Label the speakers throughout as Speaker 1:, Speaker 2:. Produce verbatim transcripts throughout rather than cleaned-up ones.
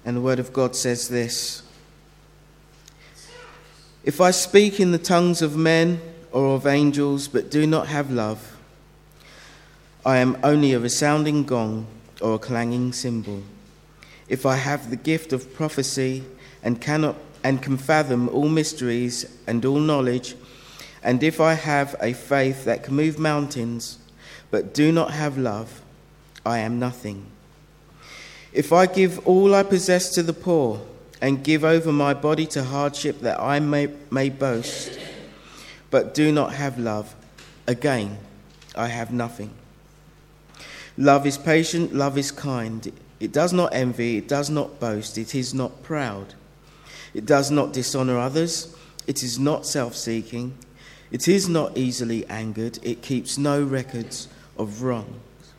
Speaker 1: And the word of God says this: "If I speak in the tongues of men or of angels, but do not have love, I am only a resounding gong or a clanging cymbal. If I have the gift of prophecy and cannot and can fathom all mysteries and all knowledge, and if I have a faith that can move mountains, but do not have love, I am nothing. If I give all I possess to the poor and give over my body to hardship that I may, may boast, but do not have love, again, I have nothing. Love is patient, love is kind. It does not envy, it does not boast, it is not proud. It does not dishonor others, it is not self-seeking, it is not easily angered, it keeps no records of wrongs.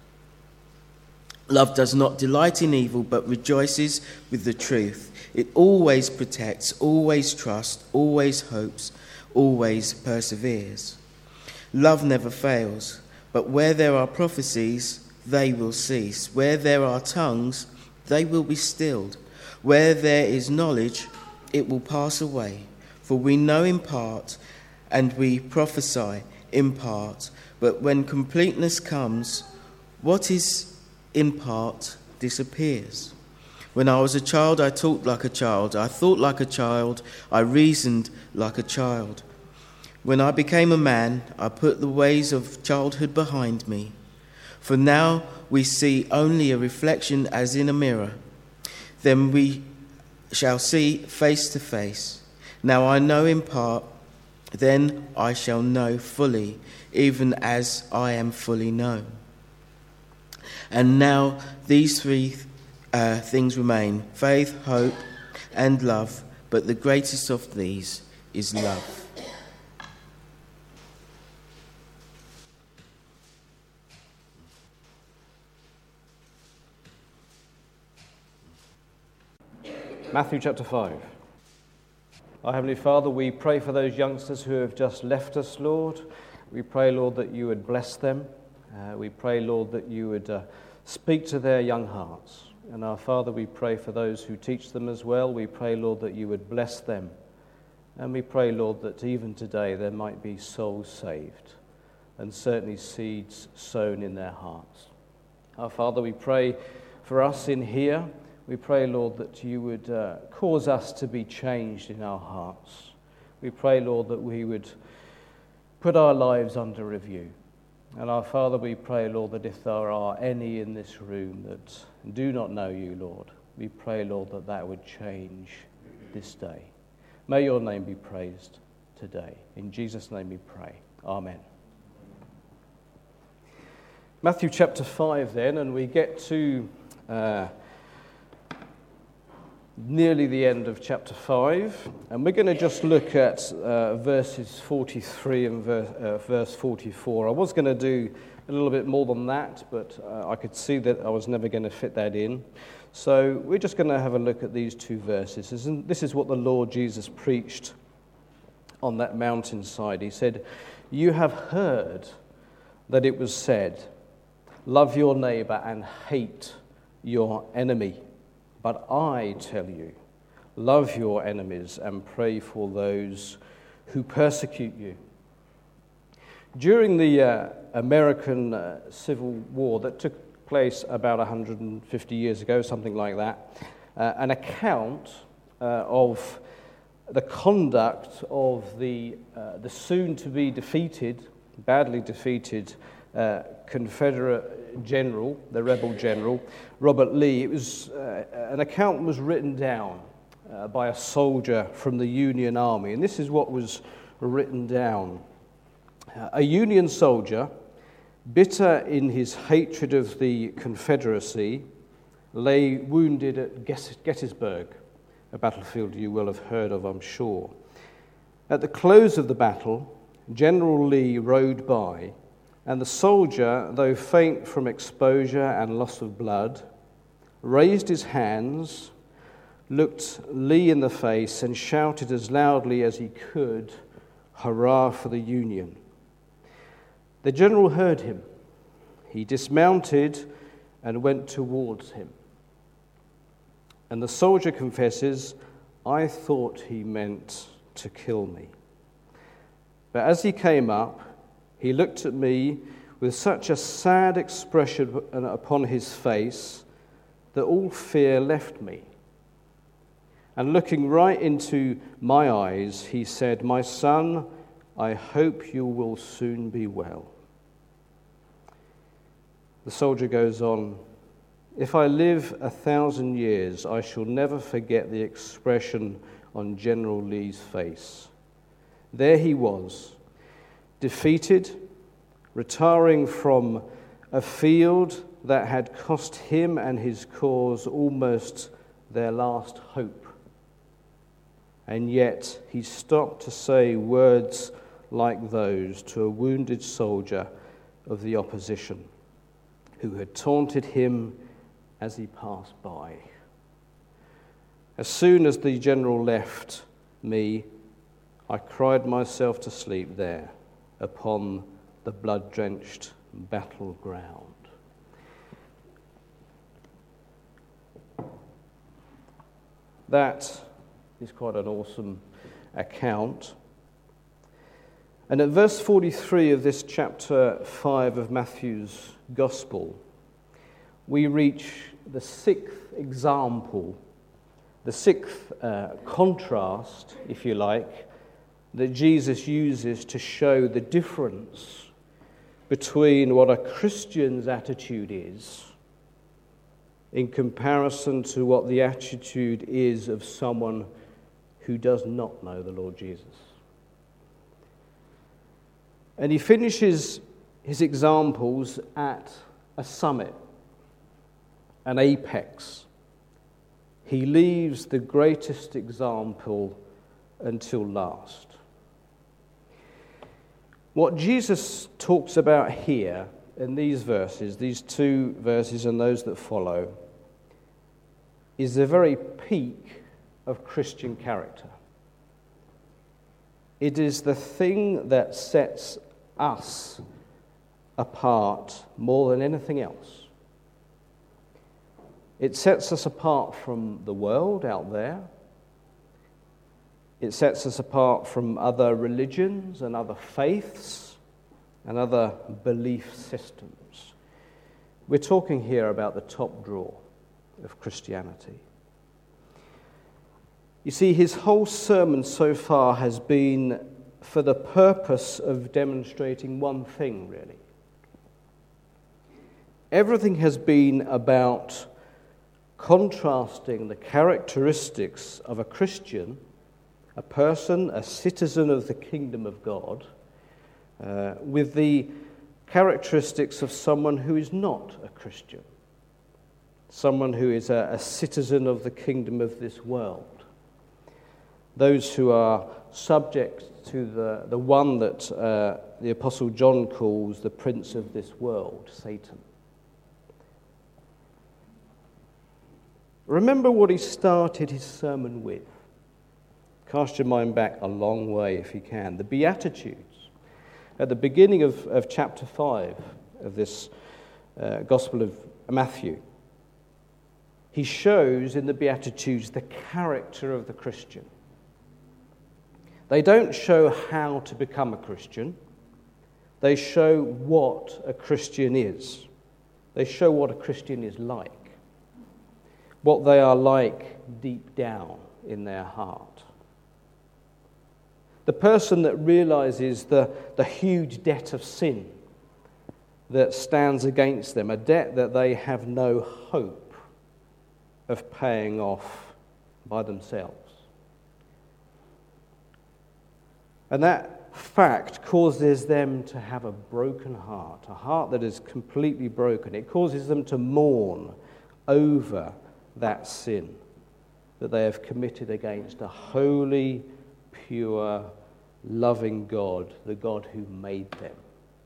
Speaker 1: Love does not delight in evil, but rejoices with the truth. It always protects, always trusts, always hopes, always perseveres. Love never fails, but where there are prophecies, they will cease. Where there are tongues, they will be stilled. Where there is knowledge, it will pass away. For we know in part, and we prophesy in part. But when completeness comes, what is in part disappears. When I was a child, I talked like a child. I thought like a child. I reasoned like a child. When I became a man, I put the ways of childhood behind me. For now we see only a reflection as in a mirror. Then we shall see face to face. Now I know in part, then I shall know fully, even as I am fully known. And now these three uh, things remain: faith, hope, and love. But the greatest of these is love."
Speaker 2: Matthew chapter five. Our Heavenly Father, we pray for those youngsters who have just left us, Lord. We pray, Lord, that you would bless them. Uh, we pray, Lord, that you would uh, speak to their young hearts. And our Father, we pray for those who teach them as well. We pray, Lord, that you would bless them. And we pray, Lord, that even today there might be souls saved and certainly seeds sown in their hearts. Our Father, we pray for us in here. We pray, Lord, that you would uh, cause us to be changed in our hearts. We pray, Lord, that we would put our lives under review. And our Father, we pray, Lord, that if there are any in this room that do not know you, Lord, we pray, Lord, that that would change this day. May your name be praised today. In Jesus' name we pray. Amen. Matthew chapter five then, and we get to uh, nearly the end of chapter five, and we're going to just look at uh, verses forty-three and verse, uh, verse forty-four. I was going to do a little bit more than that, but uh, I could see that I was never going to fit that in. So we're just going to have a look at these two verses. This is what the Lord Jesus preached on that mountainside. He said, "You have heard that it was said, 'Love your neighbor and hate your enemy.' But I tell you, love your enemies and pray for those who persecute you." During the uh, American uh, Civil War that took place about one hundred fifty years ago, something like that, uh, an account uh, of the conduct of the, uh, the soon-to-be defeated, badly defeated uh, Confederate general, the rebel general, Robert Lee. It was uh, an account was written down uh, by a soldier from the Union Army, and this is what was written down. Uh, a Union soldier, bitter in his hatred of the Confederacy, lay wounded at Gettysburg, a battlefield you will have heard of, I'm sure. At the close of the battle, General Lee rode by, and the soldier, though faint from exposure and loss of blood, raised his hands, looked Lee in the face, and shouted as loudly as he could, "Hurrah for the Union." The general heard him. He dismounted and went towards him. And the soldier confesses, "I thought he meant to kill me." But as he came up, he looked at me with such a sad expression upon his face that all fear left me. And looking right into my eyes, he said, "My son, I hope you will soon be well." The soldier goes on, "If I live a thousand years, I shall never forget the expression on General Lee's face. There he was, defeated, retiring from a field that had cost him and his cause almost their last hope. And yet he stopped to say words like those to a wounded soldier of the opposition who had taunted him as he passed by. As soon as the general left me, I cried myself to sleep there upon the blood-drenched battleground." That is quite an awesome account. And at verse forty-three of this chapter five of Matthew's Gospel, we reach the sixth example, the sixth uh, contrast, if you like, that Jesus uses to show the difference between what a Christian's attitude is in comparison to what the attitude is of someone who does not know the Lord Jesus. And he finishes his examples at a summit, an apex. He leaves the greatest example until last. What Jesus talks about here in these verses, these two verses and those that follow, is the very peak of Christian character. It is the thing that sets us apart more than anything else. It sets us apart from the world out there. It sets us apart from other religions and other faiths and other belief systems. We're talking here about the top drawer of Christianity. You see, his whole sermon so far has been for the purpose of demonstrating one thing, really. Everything has been about contrasting the characteristics of a Christian, a person, a citizen of the kingdom of God, uh, with the characteristics of someone who is not a Christian, someone who is a, a citizen of the kingdom of this world, those who are subject to the, the one that uh, the Apostle John calls the prince of this world, Satan. Remember what he started his sermon with. Cast your mind back a long way if you can. The Beatitudes. At the beginning of, of chapter five of this uh, Gospel of Matthew, he shows in the Beatitudes the character of the Christian. They don't show how to become a Christian. They show what a Christian is. They show what a Christian is like, what they are like deep down in their heart. The person that realizes the, the huge debt of sin that stands against them, a debt that they have no hope of paying off by themselves. And that fact causes them to have a broken heart, a heart that is completely broken. It causes them to mourn over that sin that they have committed against a holy, pure, loving God, the God who made them.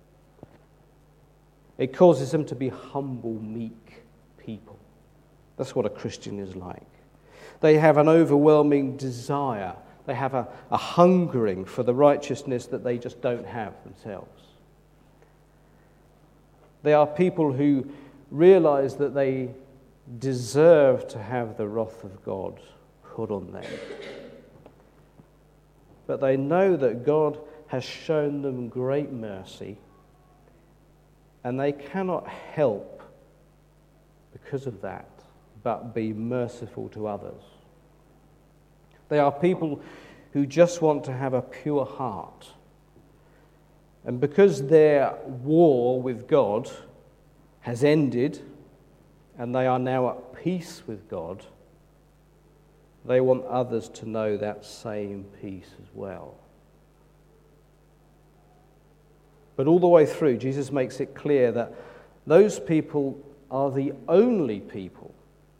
Speaker 2: It causes them to be humble, meek people. That's what a Christian is like. They have an overwhelming desire. They have a, a hungering for the righteousness that they just don't have themselves. They are people who realize that they deserve to have the wrath of God put on them. But they know that God has shown them great mercy, and they cannot help, because of that, but be merciful to others. They are people who just want to have a pure heart. And because their war with God has ended, and they are now at peace with God, they want others to know that same peace as well. But all the way through, Jesus makes it clear that those people are the only people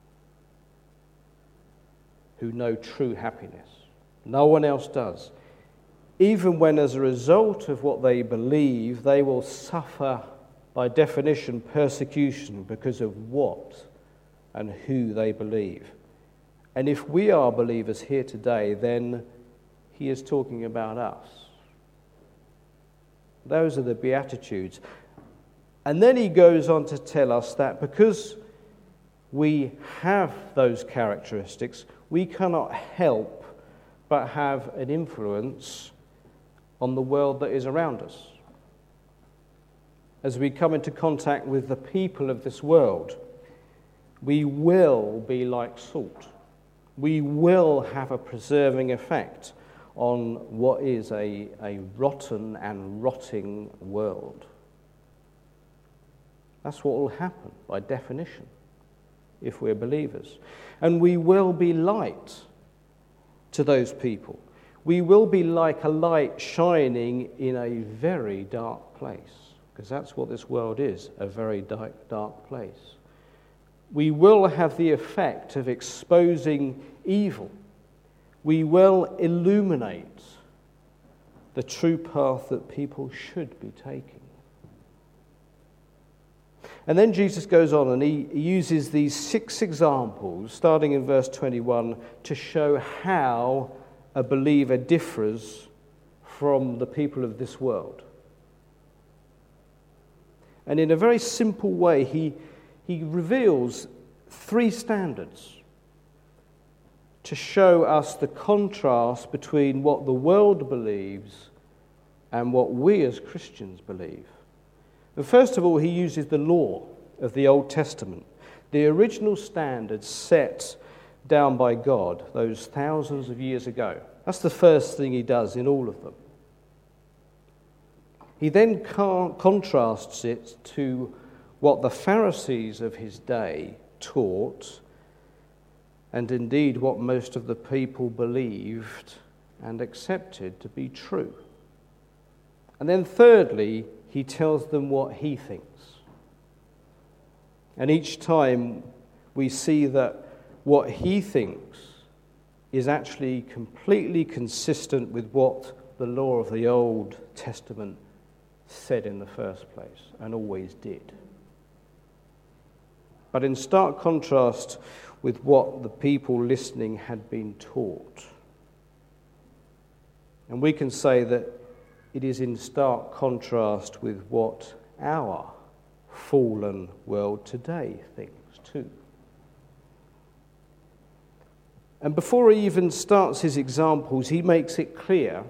Speaker 2: who know true happiness. No one else does. Even when, as a result of what they believe, they will suffer, by definition, persecution because of what and who they believe. And if we are believers here today, then he is talking about us. Those are the Beatitudes. And then he goes on to tell us that because we have those characteristics, we cannot help but have an influence on the world that is around us. As we come into contact with the people of this world, we will be like salt. We will have a preserving effect on what is a, a rotten and rotting world. That's what will happen by definition if we're believers. And we will be light to those people. We will be like a light shining in a very dark place, because that's what this world is, a very dark, dark place. We will have the effect of exposing evil. We will illuminate the true path that people should be taking. And then Jesus goes on and he uses these six examples, starting in verse twenty-one, to show how a believer differs from the people of this world. And in a very simple way, he, he reveals three standards to show us the contrast between what the world believes and what we as Christians believe. And first of all, he uses the law of the Old Testament, the original standards set down by God those thousands of years ago. That's the first thing he does in all of them. He then contrasts it to what the Pharisees of his day taught, and indeed what most of the people believed and accepted to be true. And then thirdly, he tells them what he thinks. And each time we see that what he thinks is actually completely consistent with what the law of the Old Testament said in the first place, and always did. But in stark contrast with what the people listening had been taught. And we can say that it is in stark contrast with what our fallen world today thinks too. And before he even starts his examples, he makes it clear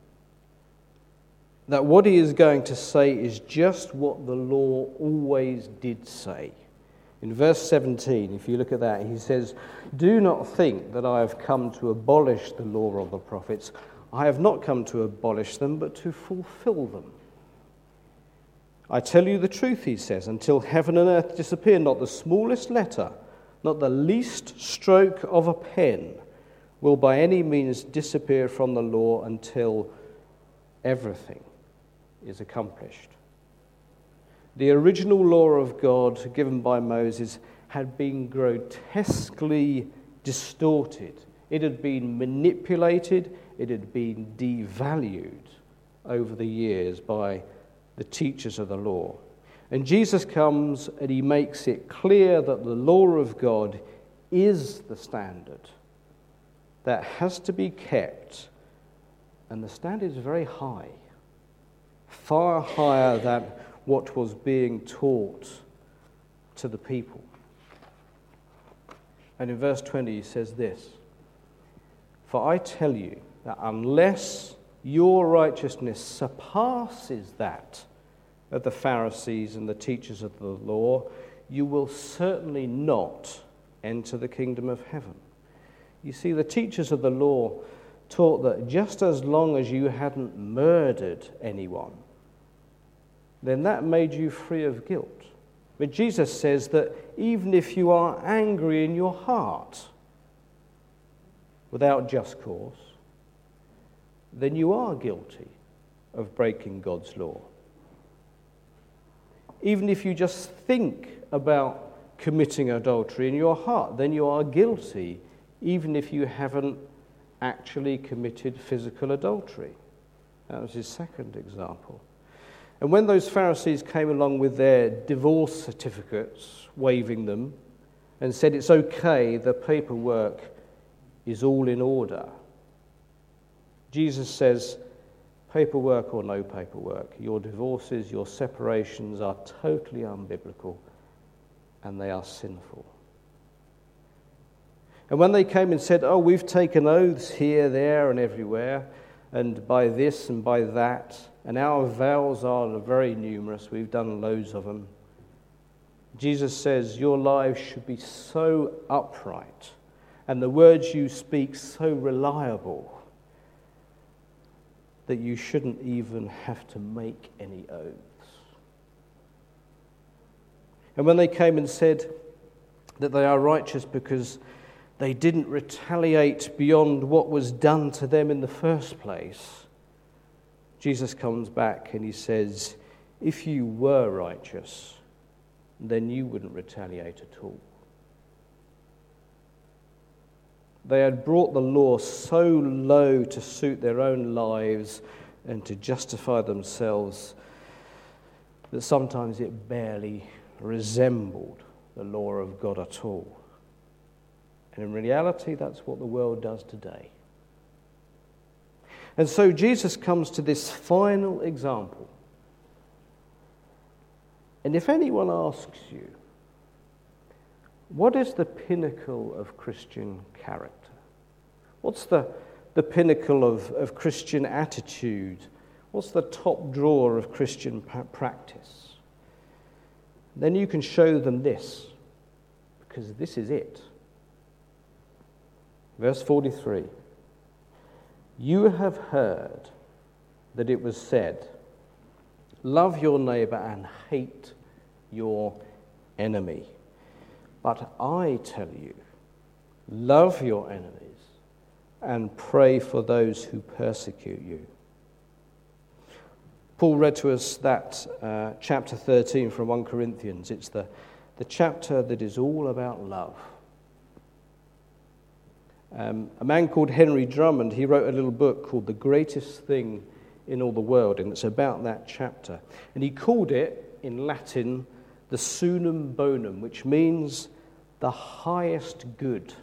Speaker 2: that what he is going to say is just what the law always did say. In verse seventeen, if you look at that, he says, "Do not think that I have come to abolish the law of the prophets. I have not come to abolish them, but to fulfill them. I tell you the truth," he says, "until heaven and earth disappear, not the smallest letter, not the least stroke of a pen will by any means disappear from the law until everything is accomplished." The original law of God given by Moses had been grotesquely distorted. It had been manipulated, it had been devalued over the years by the teachers of the law. And Jesus comes and he makes it clear that the law of God is the standard that has to be kept. And the standard is very high, far higher than what was being taught to the people. And in verse twenty he says this, "For I tell you that unless your righteousness surpasses that of the Pharisees and the teachers of the law, you will certainly not enter the kingdom of heaven." You see, the teachers of the law taught that just as long as you hadn't murdered anyone, then that made you free of guilt. But Jesus says that even if you are angry in your heart without just cause, then you are guilty of breaking God's law. Even if you just think about committing adultery in your heart, then you are guilty, even if you haven't actually committed physical adultery. That was his second example. And when those Pharisees came along with their divorce certificates, waving them, and said it's okay, the paperwork is all in order, Jesus says, paperwork or no paperwork, your divorces, your separations are totally unbiblical and they are sinful. And when they came and said, oh, we've taken oaths here, there, and everywhere, and by this and by that, and our vows are very numerous, we've done loads of them, Jesus says, your lives should be so upright, and the words you speak so reliable, that you shouldn't even have to make any oaths. And when they came and said that they are righteous because they didn't retaliate beyond what was done to them in the first place, Jesus comes back and he says, if you were righteous, then you wouldn't retaliate at all. They had brought the law so low to suit their own lives and to justify themselves that sometimes it barely resembled the law of God at all. And in reality, that's what the world does today. And so Jesus comes to this final example. And if anyone asks you, what is the pinnacle of Christian character? What's the, the pinnacle of, of Christian attitude? What's the top drawer of Christian pa- practice? Then you can show them this, because this is it. Verse forty-three. You have heard that it was said, love your neighbor and hate your enemy. But I tell you, love your enemies and pray for those who persecute you. Paul read to us that uh, chapter thirteen from First Corinthians. It's the, the chapter that is all about love. Um, a man called Henry Drummond, he wrote a little book called The Greatest Thing in All the World, and it's about that chapter. And he called it, in Latin, the Sunum Bonum, which means the highest good.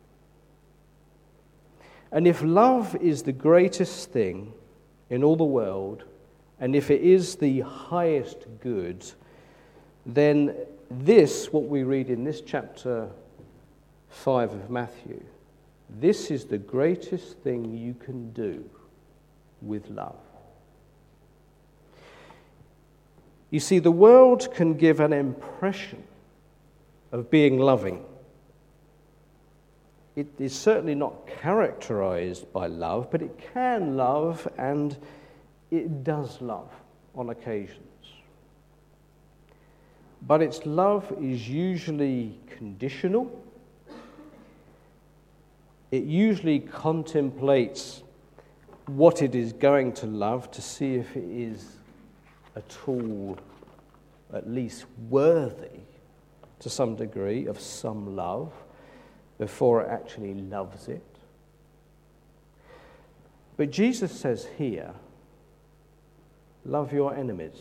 Speaker 2: And if love is the greatest thing in all the world, and if it is the highest good, then this, what we read in this chapter five of Matthew, this is the greatest thing you can do with love. You see, the world can give an impression of being loving. It is certainly not characterized by love, but it can love, and it does love on occasions. But its love is usually conditional. It usually contemplates what it is going to love to see if it is at all, at least worthy to some degree of some love before it actually loves it. But Jesus says here, love your enemies.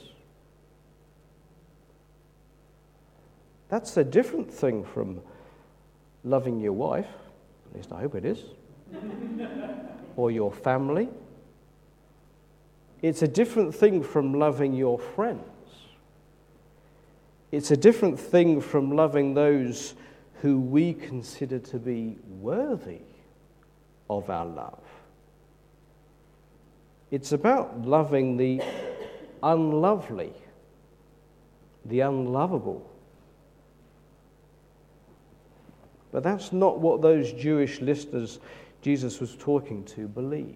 Speaker 2: That's a different thing from loving your wife, at least I hope it is, or your family. It's a different thing from loving your friends. It's a different thing from loving those who we consider to be worthy of our love. It's about loving the unlovely, the unlovable. But that's not what those Jewish listeners Jesus was talking to believed.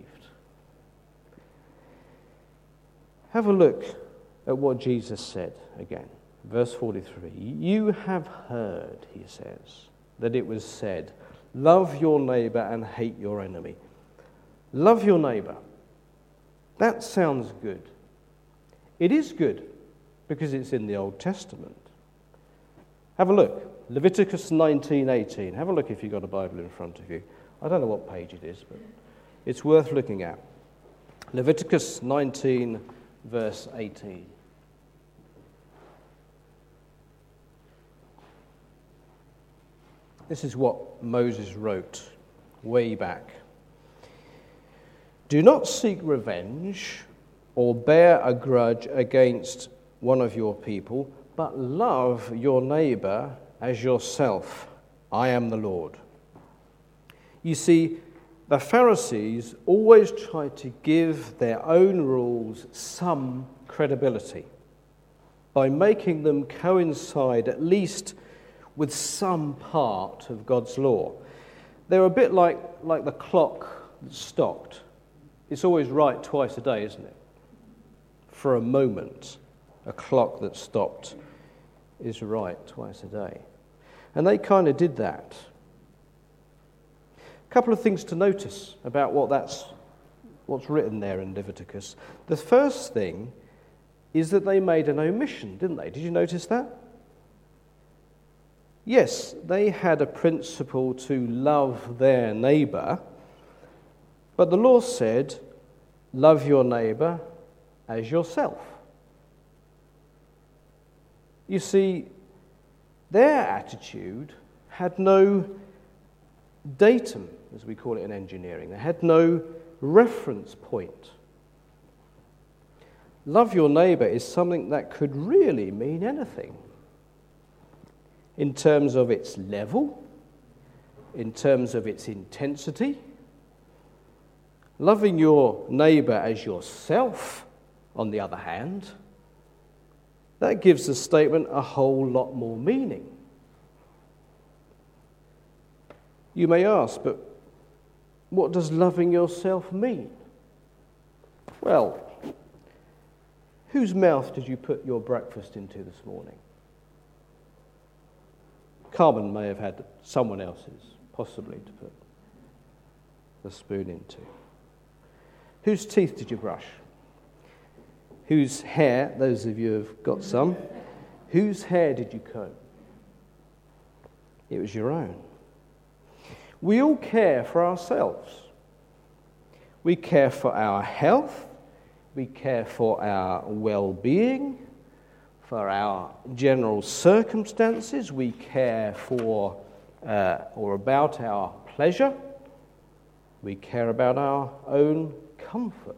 Speaker 2: Have a look at what Jesus said again. Verse forty-three. You have heard, he says, that it was said, love your neighbor and hate your enemy. Love your neighbor. That sounds good. It is good because it's in the Old Testament. Have a look. Leviticus nineteen eighteen. Have a look if you've got a Bible in front of you. I don't know what page it is, but it's worth looking at. Leviticus nineteen, verse eighteen. This is what Moses wrote way back. Do not seek revenge or bear a grudge against one of your people, but love your neighbor as yourself. I am the Lord. You see, the Pharisees always tried to give their own rules some credibility by making them coincide at least with some part of God's law. They're a bit like, like the clock that's stopped. It's always right twice a day, isn't it? For a moment, a clock that's stopped is right twice a day. And they kind of did that. A couple of things to notice about what that's what's written there in Leviticus. The first thing is that they made an omission, didn't they? Did you notice that? Yes, they had a principle to love their neighbor, but the law said, love your neighbor as yourself. You see, their attitude had no datum, as we call it in engineering. They had no reference point. Love your neighbor is something that could really mean anything in terms of its level, in terms of its intensity. Loving your neighbor as yourself, on the other hand, that gives the statement a whole lot more meaning. You may ask, but what does loving yourself mean? Well, whose mouth did you put your breakfast into this morning? Carmen may have had someone else's, possibly, to put the spoon into. Whose teeth did you brush? Whose hair, those of you who have got some, whose hair did you comb? It was your own. We all care for ourselves. We care for our health. We care for our well-being, for our general circumstances. We care for uh, or about our pleasure. We care about our own comfort.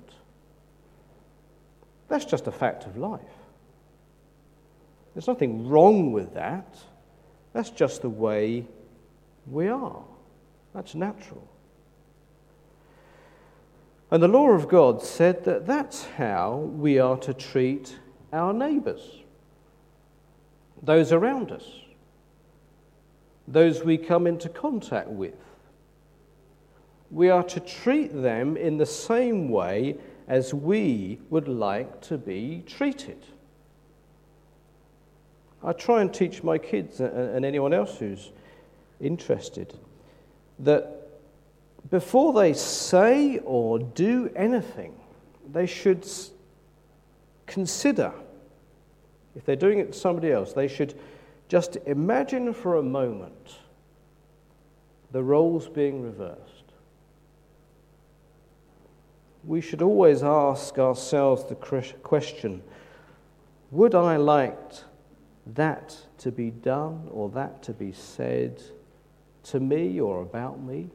Speaker 2: That's just a fact of life. There's nothing wrong with that. That's just the way we are. That's natural. And the law of God said that that's how we are to treat our neighbours, those around us, those we come into contact with. We are to treat them in the same way as we would like to be treated. I try and teach my kids and anyone else who's interested that before they say or do anything, they should consider, if they're doing it to somebody else, they should just imagine for a moment the roles being reversed. We should always ask ourselves the question, would I like that to be done or that to be said to me or about me?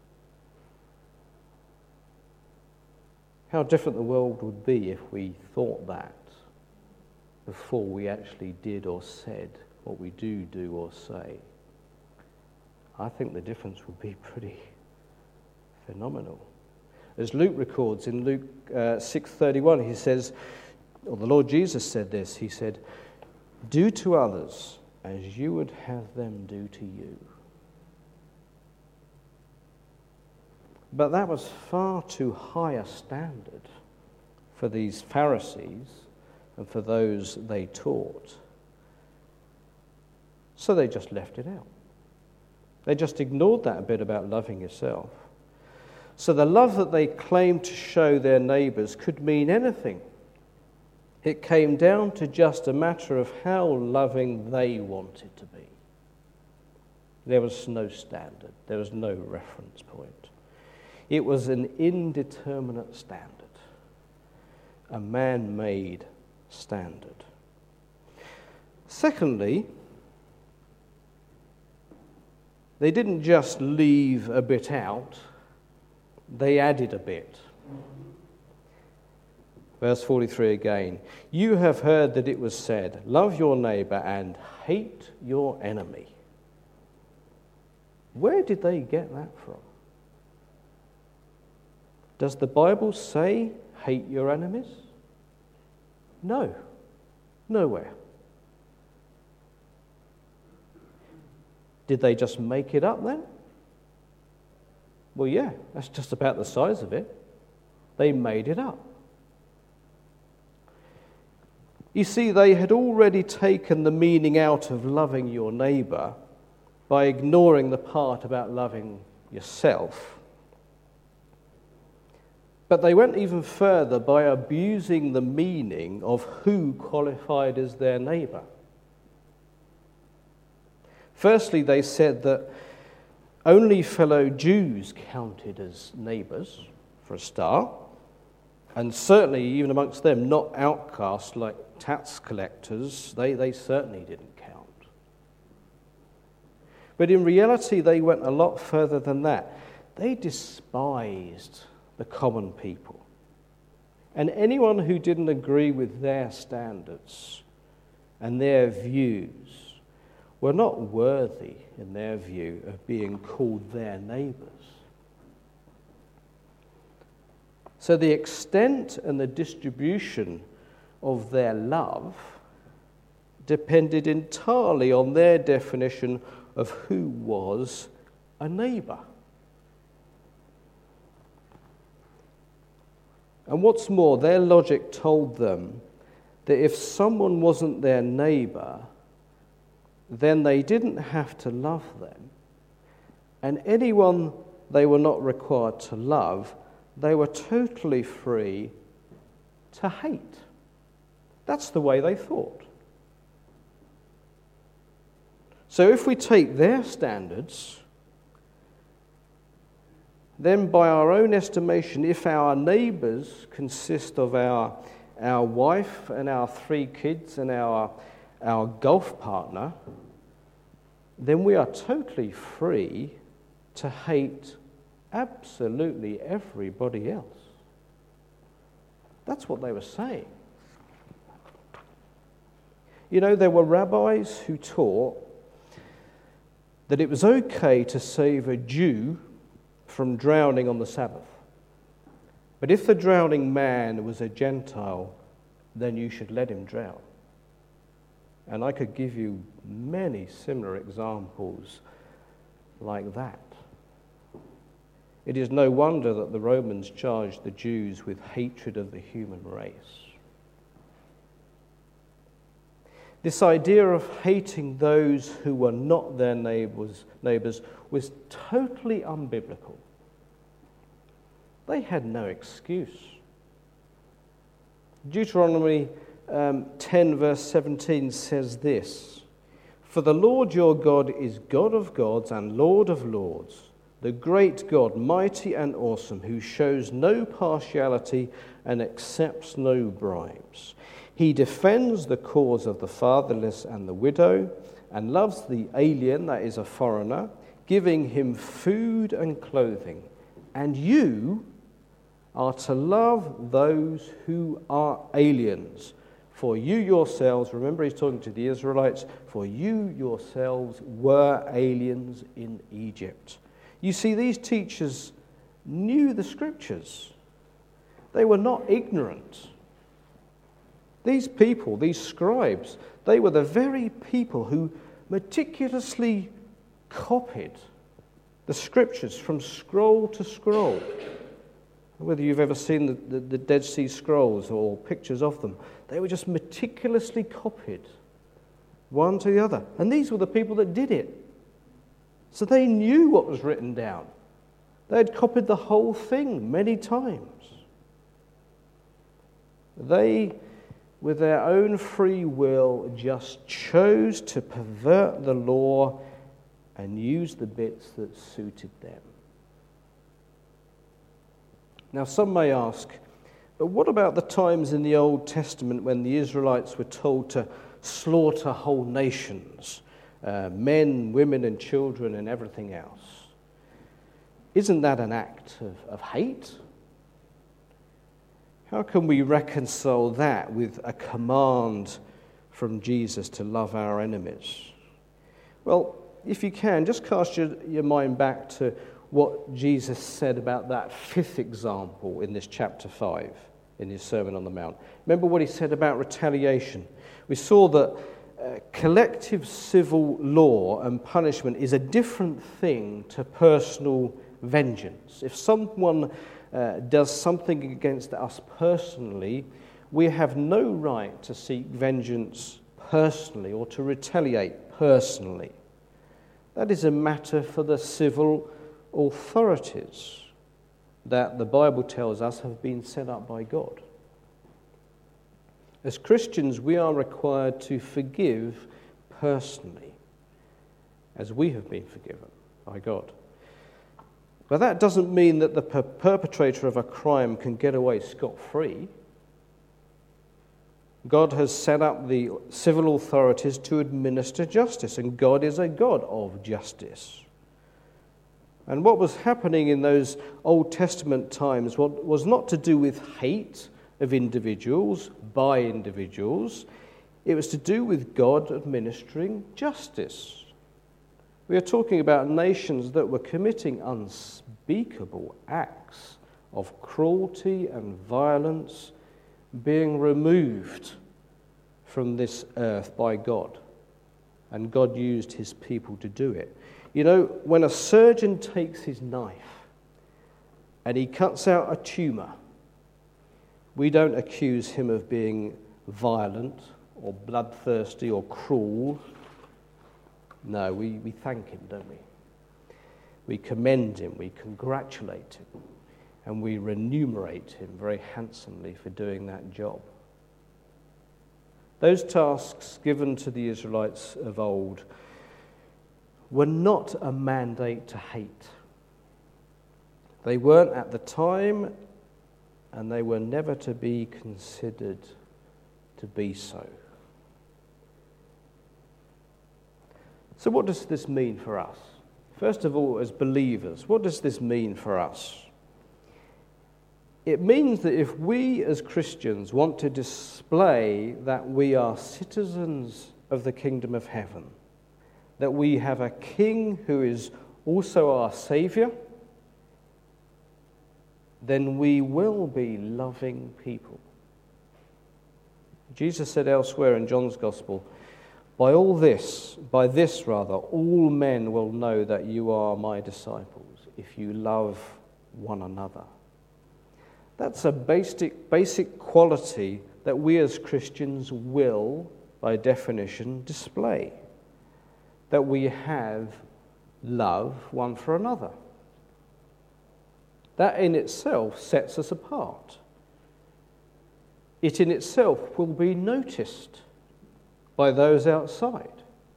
Speaker 2: How different the world would be if we thought that before we actually did or said what we do do or say. I think the difference would be pretty phenomenal. As Luke records in Luke uh, six thirty-one, he says, or the Lord Jesus said this, he said, "Do to others as you would have them do to you." But that was far too high a standard for these Pharisees and for those they taught. So they just left it out. They just ignored that bit about loving yourself. So the love that they claimed to show their neighbours could mean anything. It came down to just a matter of how loving they wanted to be. There was no standard. There was no reference point. It was an indeterminate standard, a man-made standard. Secondly, they didn't just leave a bit out, they added a bit. Verse forty-three again. "You have heard that it was said, 'Love your neighbour and hate your enemy.'" Where did they get that from? Does the Bible say, hate your enemies? No, nowhere. Did they just make it up then? Well, yeah, that's just about the size of it. They made it up. You see, they had already taken the meaning out of loving your neighbour by ignoring the part about loving yourself. But they went even further by abusing the meaning of who qualified as their neighbour. Firstly, they said that only fellow Jews counted as neighbours, for a start, and certainly even amongst them, not outcasts like tax collectors, they, they certainly didn't count. But in reality, they went a lot further than that. They despised the common people. And anyone who didn't agree with their standards and their views were not worthy, in their view, of being called their neighbours. So the extent and the distribution of their love depended entirely on their definition of who was a neighbour. And what's more, their logic told them that if someone wasn't their neighbour, then they didn't have to love them. And anyone they were not required to love, they were totally free to hate. That's the way they thought. So if we take their standards, then by our own estimation, if our neighbours consist of our, our wife and our three kids and our, our golf partner, then we are totally free to hate absolutely everybody else. That's what they were saying. You know, there were rabbis who taught that it was okay to save a Jew from drowning on the Sabbath. But if the drowning man was a Gentile, then you should let him drown. And I could give you many similar examples like that. It is no wonder that the Romans charged the Jews with hatred of the human race. This idea of hating those who were not their neighbours, neighbours was totally unbiblical. They had no excuse. Deuteronomy um, ten verse seventeen says this, "For the Lord your God is God of gods and Lord of lords, the great God, mighty and awesome, who shows no partiality and accepts no bribes. He defends the cause of the fatherless and the widow, and loves the alien, that is a foreigner, giving him food and clothing. And you are to love those who are aliens, For you yourselves, remember he's talking to the Israelites, for you yourselves were aliens in Egypt. You see, these teachers knew the scriptures. They were not ignorant. These people, these scribes, they were the very people who meticulously copied the scriptures from scroll to scroll. Whether you've ever seen the, the, the Dead Sea Scrolls or pictures of them, they were just meticulously copied, one to the other. And these were the people that did it. So they knew what was written down. They had copied the whole thing many times. They, with their own free will, just chose to pervert the law and use the bits that suited them. Now, some may ask, but what about the times in the Old Testament when the Israelites were told to slaughter whole nations, uh, men, women, and children, and everything else? Isn't that an act of, of hate? How can we reconcile that with a command from Jesus to love our enemies? Well, if you can, just cast your, your mind back to what Jesus said about that fifth example in this chapter five, in his Sermon on the Mount. Remember what he said about retaliation. We saw that uh, collective civil law and punishment is a different thing to personal vengeance. If someone uh, does something against us personally, we have no right to seek vengeance personally or to retaliate personally. That is a matter for the civil authorities that the Bible tells us have been set up by God. As Christians, we are required to forgive personally, as we have been forgiven by God. But that doesn't mean that the per- perpetrator of a crime can get away scot-free. God has set up the civil authorities to administer justice, and God is a God of justice. And what was happening in those Old Testament times was not to do with hate of individuals by individuals. It was to do with God administering justice. We are talking about nations that were committing unspeakable acts of cruelty and violence being removed from this earth by God. And God used his people to do it. You know, when a surgeon takes his knife and he cuts out a tumour, we don't accuse him of being violent or bloodthirsty or cruel. No, we, we thank him, don't we? We commend him, we congratulate him, and we remunerate him very handsomely for doing that job. Those tasks given to the Israelites of old were not a mandate to hate. They weren't at the time, and they were never to be considered to be so. So what does this mean for us? First of all, as believers, what does this mean for us? It means that if we as Christians want to display that we are citizens of the kingdom of heaven, that we have a king who is also our Saviour, then we will be loving people. Jesus said elsewhere in John's Gospel, By all this, by this rather, all men will know that you are my disciples, if you love one another. That's a basic, basic quality that we as Christians will, by definition, display. That we have love one for another. That in itself sets us apart. It in itself will be noticed by those outside.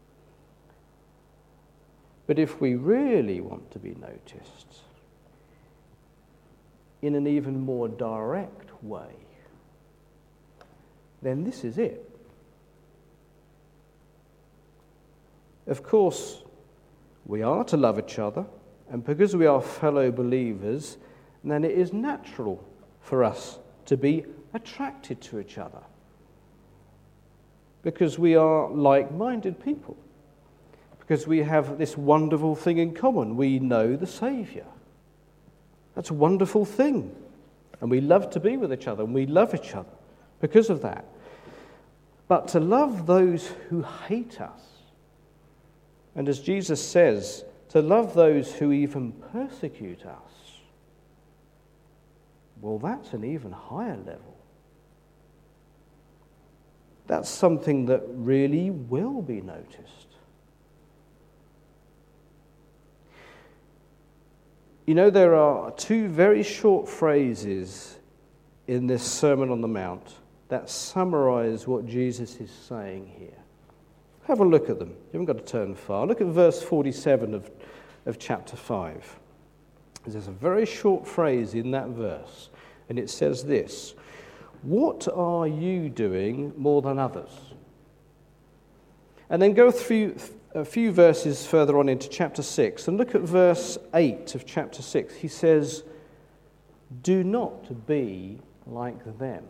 Speaker 2: But if we really want to be noticed in an even more direct way, then this is it. Of course, we are to love each other, and because we are fellow believers, then it is natural for us to be attracted to each other. because we are like-minded people, because we have this wonderful thing in common. We know the Saviour. That's a wonderful thing. And we love to be with each other, and we love each other because of that. But to love those who hate us, and as Jesus says, to love those who even persecute us, well, that's an even higher level. That's something that really will be noticed. You know, there are two very short phrases in this Sermon on the Mount that summarize what Jesus is saying here. Have a look at them. You haven't got to turn far. Look at verse forty-seven of, of chapter five. There's a very short phrase in that verse, and it says this: "What are you doing more than others?" And then go through a few verses further on into chapter six, and look at verse eight of chapter six. He says, "Do not be like them."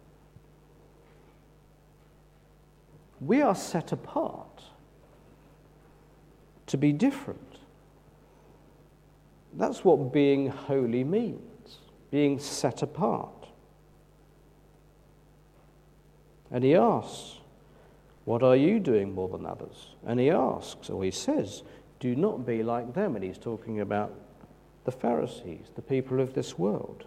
Speaker 2: We are set apart to be different. That's what being holy means, being set apart. And he asks, "What are you doing more than others?" And he asks, or he says, "Do not be like them." And he's talking about the Pharisees, the people of this world.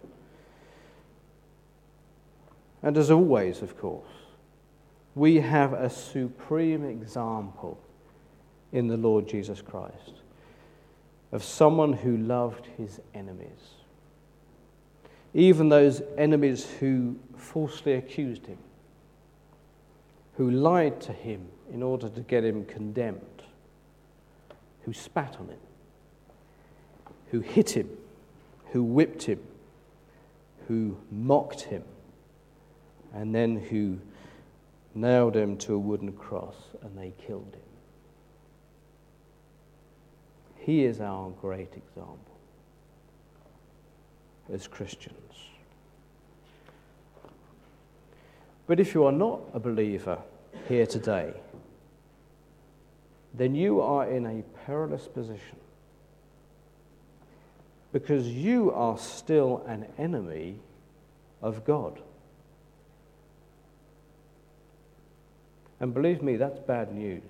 Speaker 2: And as always, of course, we have a supreme example in the Lord Jesus Christ of someone who loved his enemies, even those enemies who falsely accused him, who lied to him in order to get him condemned, who spat on him, who hit him, who whipped him, who mocked him, and then who nailed him to a wooden cross and they killed him. He is our great example as Christians. But if you are not a believer here today, then you are in a perilous position, because you are still an enemy of God. And believe me, that's bad news.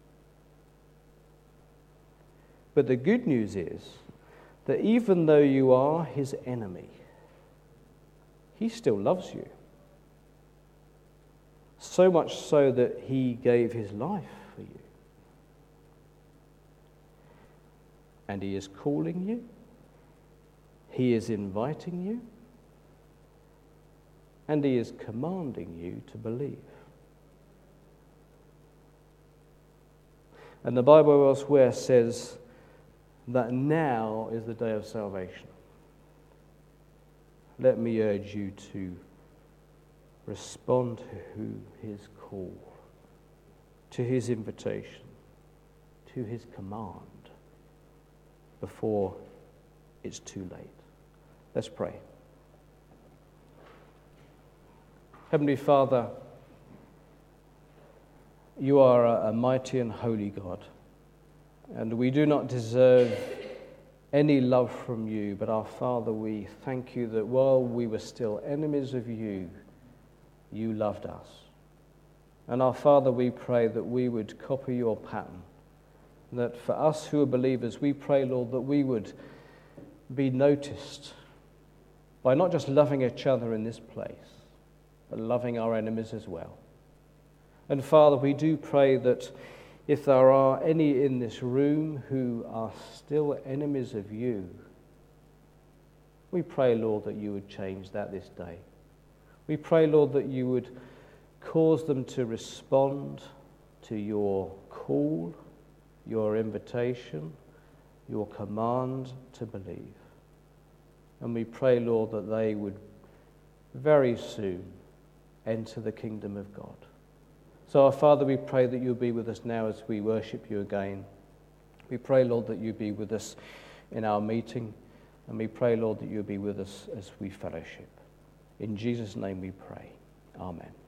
Speaker 2: But the good news is that even though you are his enemy, he still loves you. So much so that he gave his life for you. And he is calling you. He is inviting you. And he is commanding you to believe. And the Bible elsewhere says that now is the day of salvation. Let me urge you to respond to his call, to his invitation, to his command before it's too late. Let's pray. Heavenly Father, you are a, a mighty and holy God, and we do not deserve any love from you, but our Father, we thank you that while we were still enemies of you, you loved us. And our Father, we pray that we would copy your pattern, that for us who are believers, we pray, Lord, that we would be noticed by not just loving each other in this place, but loving our enemies as well. And Father, we do pray that if there are any in this room who are still enemies of you, we pray, Lord, that you would change that this day. We pray, Lord, that you would cause them to respond to your call, your invitation, your command to believe. And we pray, Lord, that they would very soon enter the kingdom of God. So, our Father, we pray that you'll be with us now as we worship you again. We pray, Lord, that you be with us in our meeting. And we pray, Lord, that you'll be with us as we fellowship. In Jesus' name we pray. Amen.